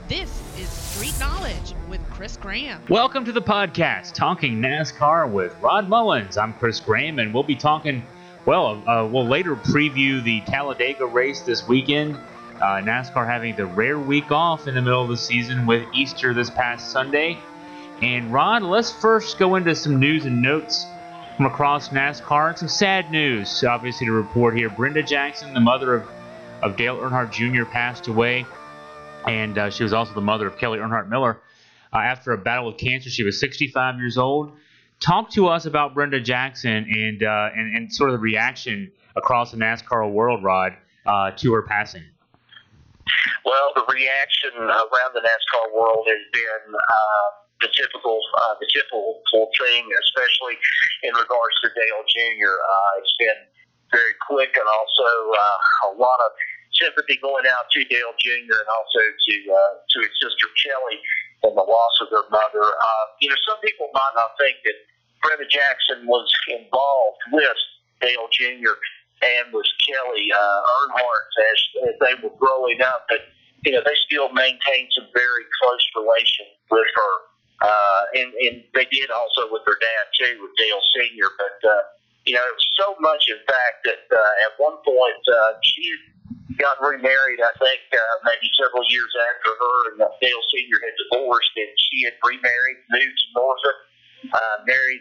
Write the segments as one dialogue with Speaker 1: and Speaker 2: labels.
Speaker 1: This is Street Knowledge with Chris Graham.
Speaker 2: Welcome to the podcast, Talking NASCAR with Rod Mullins. I'm Chris Graham, and we'll be talking, we'll later preview the Talladega race this weekend. NASCAR having the rare week off in the middle of the season with Easter this past Sunday. And Rod, let's first go into some news and notes from across NASCAR and some sad news, obviously, to report here. Brenda Jackson, the mother of Dale Earnhardt Jr., passed away. And she was also the mother of Kelly Earnhardt Miller. After a battle with cancer, she was 65 years old. Talk to us about Brenda Jackson and sort of the reaction across the NASCAR world, Rod, to her passing.
Speaker 3: Well, the reaction around the NASCAR world has been the typical thing, especially in regards to Dale Jr. It's been very quick, and also a lot of sympathy going out to Dale Jr. and also to his sister Kelly and the loss of their mother. Some people might not think that Brenda Jackson was involved with Dale Jr. and with Kelly Earnhardt as they were growing up, but they still maintained some very close relation with her, and they did also with their dad too, with Dale Sr. But it was so much, in fact, that at one point she had got remarried, I think, maybe several years after her and Dale Sr. had divorced, and she had remarried, moved to Norfolk, married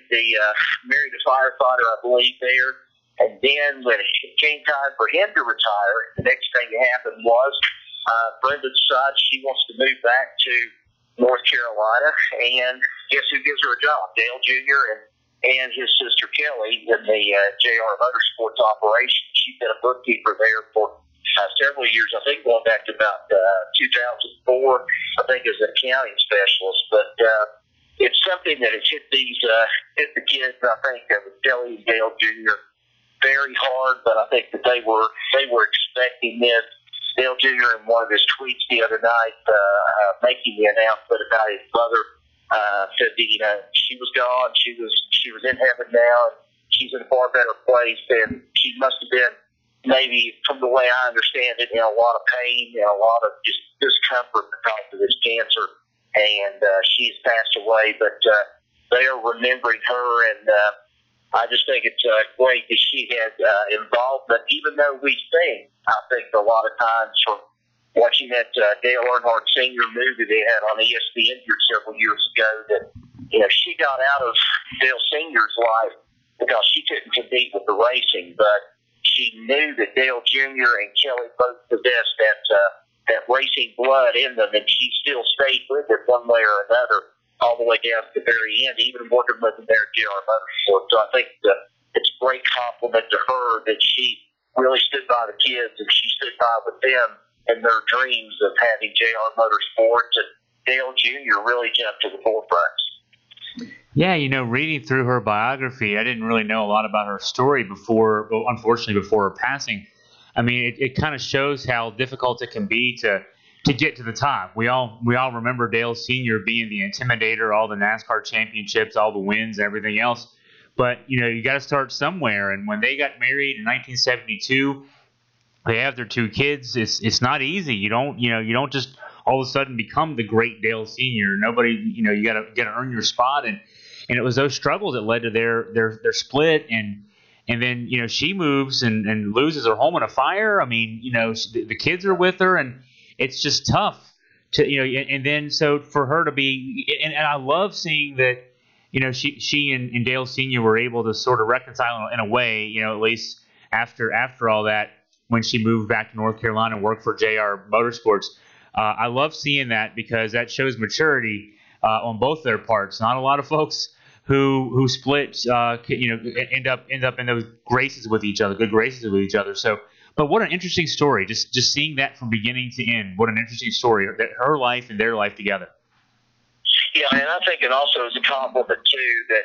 Speaker 3: a firefighter, I believe, there. And then when it came time for him to retire, the next thing that happened was Brenda decided she wants to move back to North Carolina, and guess who gives her a job? Dale Jr. and his sister Kelly in the JR Motorsports operation. She's been a bookkeeper there for several years, I think going back to about 2004, I think, as an accounting specialist. But it's something that has hit the kids, I think, with Kelly and Dale Jr. very hard, but I think that they were expecting this. Dale Jr. in one of his tweets the other night, making the announcement about his mother, said that she was gone, she was in heaven now, and she's in a far better place, and she must have been, maybe from the way I understand it, in a lot of pain and a lot of just discomfort because of this cancer, and she's passed away, but they are remembering her, and I just think it's great that she had involvement, even though we think, I think a lot of times from watching that Dale Earnhardt Sr. movie they had on ESPN here several years ago, that she got out of Dale Sr.'s life because she couldn't compete with the racing, but she knew that Dale Jr. and Kelly both possessed that racing blood in them, and she still stayed with it one way or another all the way down to the very end, even working with them there at JR Motorsports. So I think it's a great compliment to her that she really stood by the kids, and she stood by with them in their dreams of having JR Motorsports, and Dale Jr. really jumped to the forefront.
Speaker 2: Yeah, reading through her biography, I didn't really know a lot about her story unfortunately, before her passing. I mean, it kind of shows how difficult it can be to get to the top. We all remember Dale Sr. being the intimidator, all the NASCAR championships, all the wins, and everything else. But, you got to start somewhere. And when they got married in 1972, they have their two kids. It's not easy. You don't just all of a sudden become the great Dale Sr. Nobody, you got to earn your spot, and it was those struggles that led to their split, and then she moves and loses her home in a fire. I mean, the kids are with her, and it's just tough to and then so for her to be, and I love seeing that she and Dale Sr. were able to sort of reconcile in a way, at least after all that, when she moved back to North Carolina and worked for JR Motorsports. I love seeing that because that shows maturity on both their parts. Not a lot of folks who split, end up in those graces with each other, good graces with each other. So, but what an interesting story! Just seeing that from beginning to end. What an interesting story, that her life and their life together.
Speaker 3: Yeah, and I think it also is a compliment too that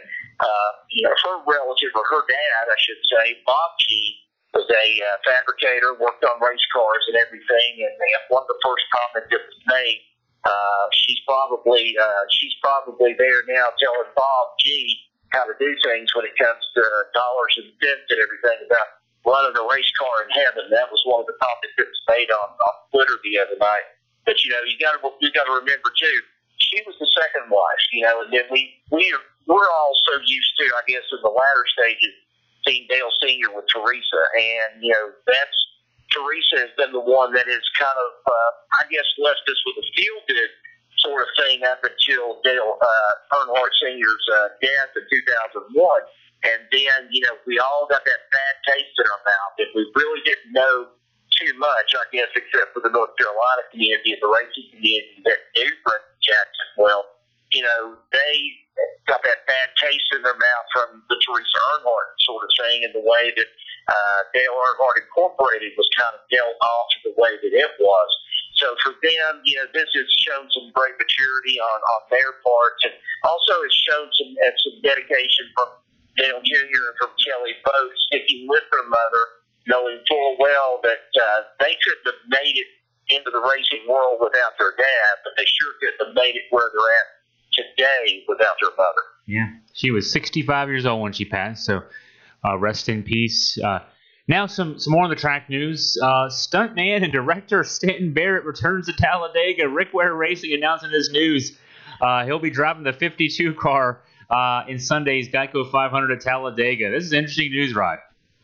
Speaker 3: her relative, or her dad, I should say, Bob G, was a fabricator, worked on race cars and everything, and one of the first comments that was made, she's probably there now telling Bob G how to do things when it comes to dollars and cents and everything about running a race car in heaven. That was one of the comments that was made on Twitter the other night. But you got to remember too, she was the second wife. And then we're all so used to, I guess, in the latter stages, seeing Dale Sr. with Teresa, and that's Teresa has been the one that has kind of, I guess, left us with a feel good sort of thing up until Dale Earnhardt Sr.'s death in 2001. And then, we all got that bad taste in our mouth, and we really didn't know too much, I guess, except for the North Carolina community and the racing community that knew Brendan Jackson well. They got that bad taste in their mouth from the Teresa Earnhardt sort of thing, and the way that Dale Earnhardt Incorporated was kind of dealt off the way that it was. So for them, this has shown some great maturity on their part, and also it's shown some dedication from Dale Jr. and from Kelly both sticking with their mother, knowing full well that they couldn't have made it into the racing world without their dad, but they sure couldn't have made it where they're at today without their mother.
Speaker 2: Yeah, she was 65 years old when she passed, so rest in peace. Now some more on the track news. Stuntman and director Stanton Barrett returns to Talladega. Rick Ware Racing announcing this news. He'll be driving the 52 car in Sunday's Geico 500 at Talladega. This is interesting news, Rod.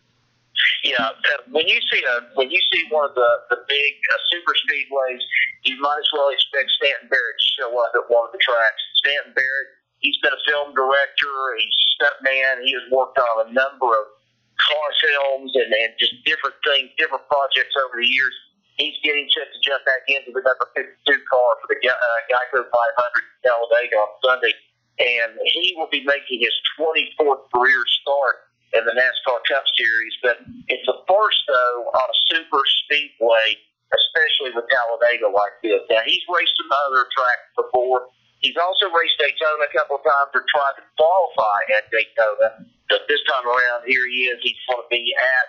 Speaker 3: Yeah, when you see one of the big super speedways, you might as well expect Stanton Barrett to show up at one of the tracks. Stanton Barrett, he's been a film director, he's a stuntman, he has worked on a number of car films and just different things, different projects over the years. He's getting set to jump back into the number 52 car for the Geico 500 Talladega on Sunday, and he will be making his 24th career start in the NASCAR Cup Series. But it's a first, though, on a super speedway, especially with Talladega like this. Now, he's raced some other tracks before. He's also raced Daytona a couple of times or tried to qualify at Daytona. But this time around, here he is. He's going to be at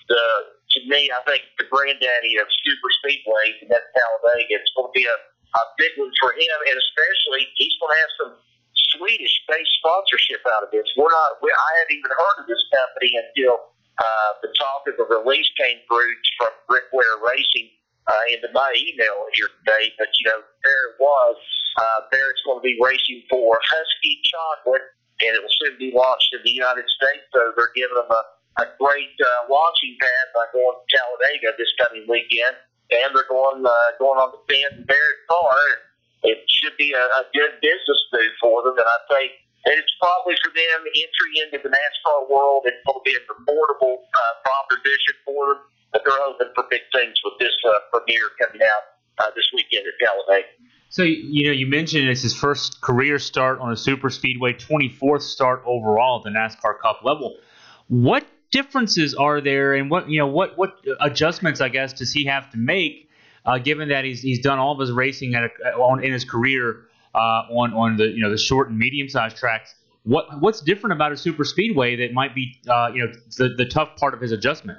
Speaker 3: to me, I think, the granddaddy of super speedways, and that's Talladega. It's going to be a big one for him, and especially he's going to have some Swedish-based sponsorship out of this. I hadn't even heard of this company until the talk of the release came through from Rick Ware Racing into my email here today. But there it was. Barrett's going to be racing for Husky Chocolate, and it will soon be launched in the United States. So they're giving them a great launching pad by going to Talladega this coming weekend, and they're going on the Stanton Barrett car. It should be a good business move for them, and I think that it's probably for them entry into the NASCAR world. It's going to be an affordable proposition for them, but they're hoping for big things with this premiere coming out this weekend at Talladega.
Speaker 2: So, you mentioned it's his first career start on a super speedway, 24th start overall at the NASCAR Cup level. What differences are there, and what adjustments, I guess, does he have to make? Given that he's done all of his racing in his career on the short and medium sized tracks, what's different about a super speedway that might be the tough part of his adjustment?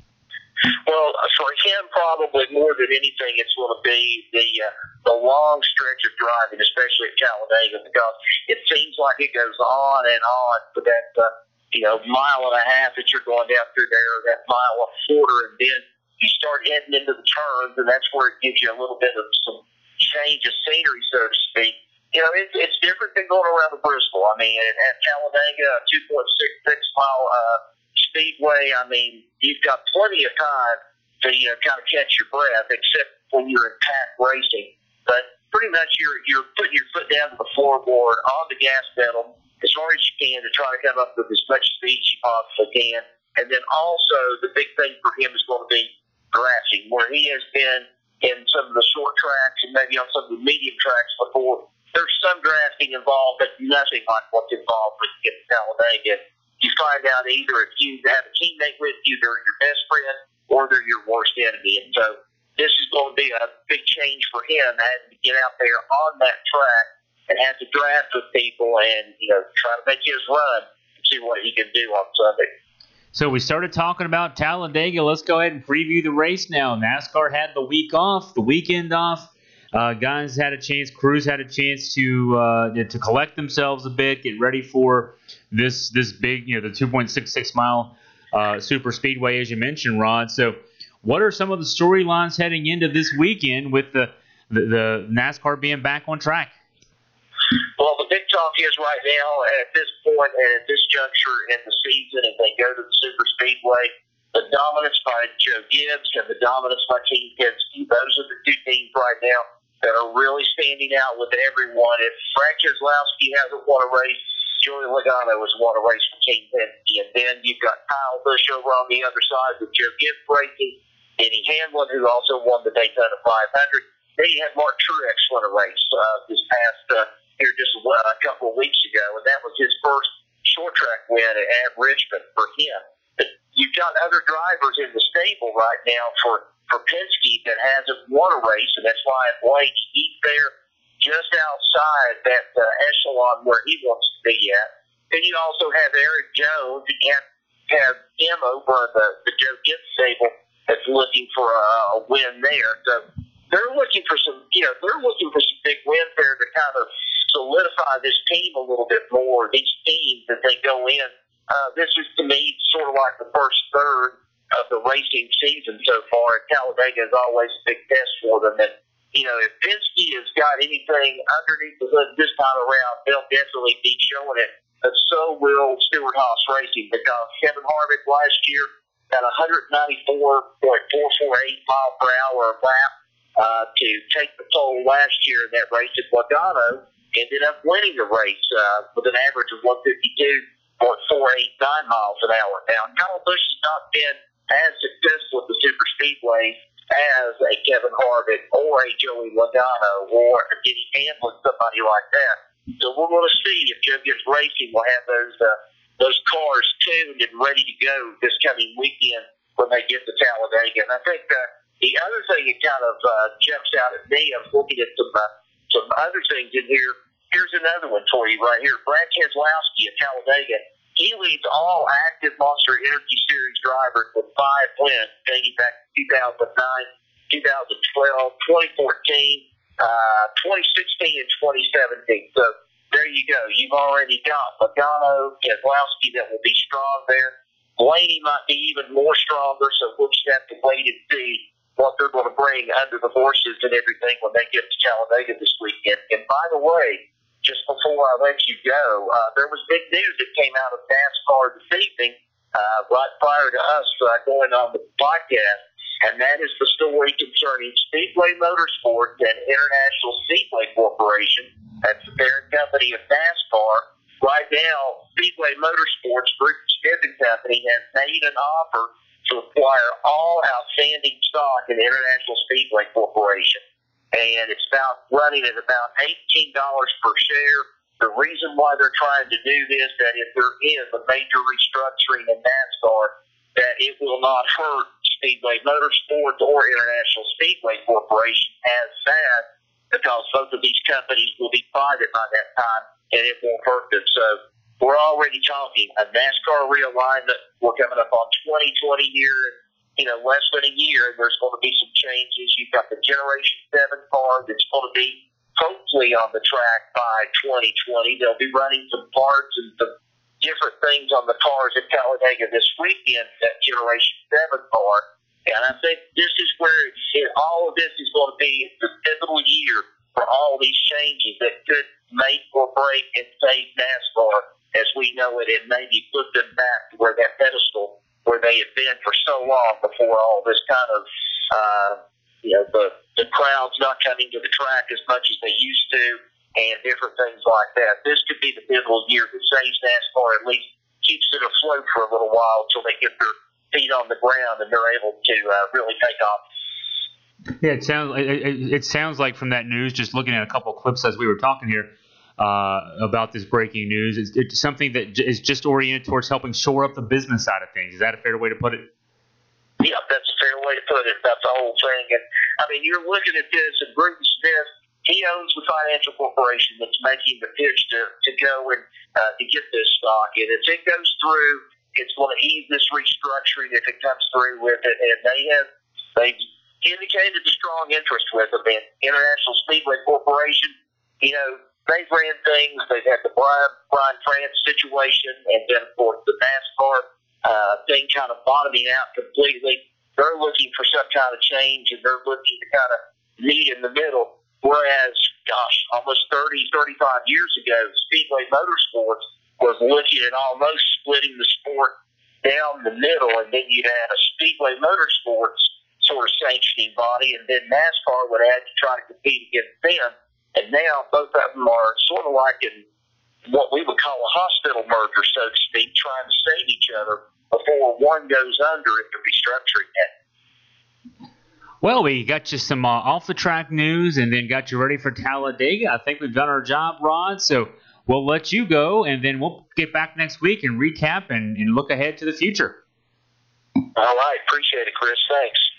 Speaker 3: Well, for him, probably more than anything, it's going to be the long stretch of driving, especially at Talladega, because it seems like it goes on and on for that mile and a half that you're going down through there, that mile and a quarter, and then you start heading into the turns, and that's where it gives you a little bit of some change of scenery, so to speak. It's different than going around the Bristol. I mean, at Talladega, a 2.66 mile speedway, I mean, you've got plenty of time to kind of catch your breath, except when you're in pack racing. But pretty much you're putting your foot down to the floorboard on the gas pedal as hard as you can to try to come up with as much speed as you possibly can. And then also the big thing for him is going to be drafting, where he has been in some of the short tracks and maybe on some of the medium tracks before. There's some drafting involved, but nothing like what's involved when you get to Talladega. You find out either if you have a teammate with you, they're your best friend, or they're your worst enemy. And so this is going to be a big change for him, having to get out there on that track and have to draft with people and try to make his run and see what he can do on Sunday.
Speaker 2: So we started talking about Talladega. Let's go ahead and preview the race now. NASCAR had the weekend off. Guys had a chance, crews had a chance to collect themselves a bit, get ready for this big, the 2.66 mile super speedway, as you mentioned, Rod. So what are some of the storylines heading into this weekend with the the NASCAR being back on track.
Speaker 3: Well, the big talk is right now at this point and at this juncture in the season, if they go to the Super Speedway, the dominance by Joe Gibbs and the dominance by Team Penske. Those are the two teams right now that are really standing out with everyone. If Frank Keselowski hasn't won a race, Joey Logano has won a race for Team Penske. And then you've got Kyle Busch over on the other side with Joe Gibbs racing, Denny Hamlin, who also won the Daytona 500. Then you had Mark Truex win a race this past here just a couple of weeks ago, and that was his first short track win at Richmond for him. But you've got other drivers in the stable right now for Penske that hasn't won a race, and that's why Blaney, he's there just outside that echelon where he wants to be at. Then you also have Eric Jones, and you have him over the Joe Gibbs stable that's looking for a win there. So they're looking for some, they're looking for some big wins there to kind of solidify this team a little bit more. These teams that they go in, this is to me sort of like the first third of the racing season so far. And Talladega is always a big test for them. And if Penske has got anything underneath the hood this time around, they'll definitely be showing it. But so will Stewart-Haas Racing, because Kevin Harvick last year got 194.448 mile per hour lap to take the pole last year in that race at Logano. Ended up winning the race with an average of 152.489 miles an hour. Now, Kyle Busch has not been as successful at the super speedways as a Kevin Harvick or a Joey Logano or a Denny Hamlin, somebody like that. So we're going to see if Joe Gibbs Racing will have those cars tuned and ready to go this coming weekend when they get to Talladega. And I think the other thing that kind of jumps out at me, I'm looking at some other things in here. Here's another one for you right here. Brad Keselowski at Talladega. He leads all active Monster Energy Series drivers with 5 wins dating back to 2009, 2012, 2014, 2016, and 2017. So there you go. You've already got Logano, Keselowski that will be strong there. Blaney might be even more stronger, so we'll just have to wait and see what they're going to bring under the horses and everything when they get to Talladega this weekend. And by the way, just before I let you go, there was big news that came out of NASCAR this evening, right prior to us going on the podcast, and that is the story concerning Speedway Motorsports and International Speedway Corporation. That's the parent company of NASCAR. Right now, Speedway Motorsports Group Smith & Company has made an offer to acquire all outstanding stock in International Speedway Corporation. And it's running at about $18 per share. The reason why they're trying to do this, that if there is a major restructuring in NASCAR, that it will not hurt Speedway Motorsports or International Speedway Corporation as bad, because both of these companies will be private by that time, and it won't hurt them. So we're already talking a NASCAR realignment. We're coming up on 2020 here, less than a year, and there's going to be some changes. You've got the Generation 7 car that's going to be hopefully on the track by 2020. They'll be running some parts and some different things on the cars at Talladega this weekend, that Generation 7 car. And I think this is where all of this is going to be the pivotal year for all these changes that could make or break and save NASCAR as we know it, and maybe put them back to where that pedestal where they had been for so long before all this kind of, the crowds not coming to the track as much as they used to, and different things like that. This could be the pivotal year that saves NASCAR, at least keeps it afloat for a little while until they get their feet on the ground and they're able to really take off.
Speaker 2: Yeah, it sounds like from that news, just looking at a couple of clips as we were talking here about this breaking news, it's something that is just oriented towards helping shore up the business side of things. Is that a fair way to put it?
Speaker 3: Yeah, that's a fair way to put it. That's the whole thing. And I mean, you're looking at this, and Bruton Smith, he owns the financial corporation that's making the pitch to go and to get this stock. And if it goes through, it's going to ease this restructuring if it comes through with it. And they've indicated a strong interest with them. And International Speedway Corporation, they've ran things. They've had the Brian France situation, and then, of course, the NASCAR thing kind of bottoming out completely. They're looking for some kind of change, and they're looking to kind of meet in the middle. Whereas, gosh, almost 30, 35 years ago, Speedway Motorsports was looking at almost splitting the sport down the middle, and then you'd have a Speedway Motorsports sort of sanctioning body, and then NASCAR would have to try to compete against them. And now both of them are sort of like in what we would call a hospital merger, so to speak, trying to save each other before one goes under in the restructuring net.
Speaker 2: Well, we got you some off-the-track news and then got you ready for Talladega. I think we've done our job, Rod, so we'll let you go, and then we'll get back next week and recap and look ahead to the future.
Speaker 3: All right. Appreciate it, Chris. Thanks.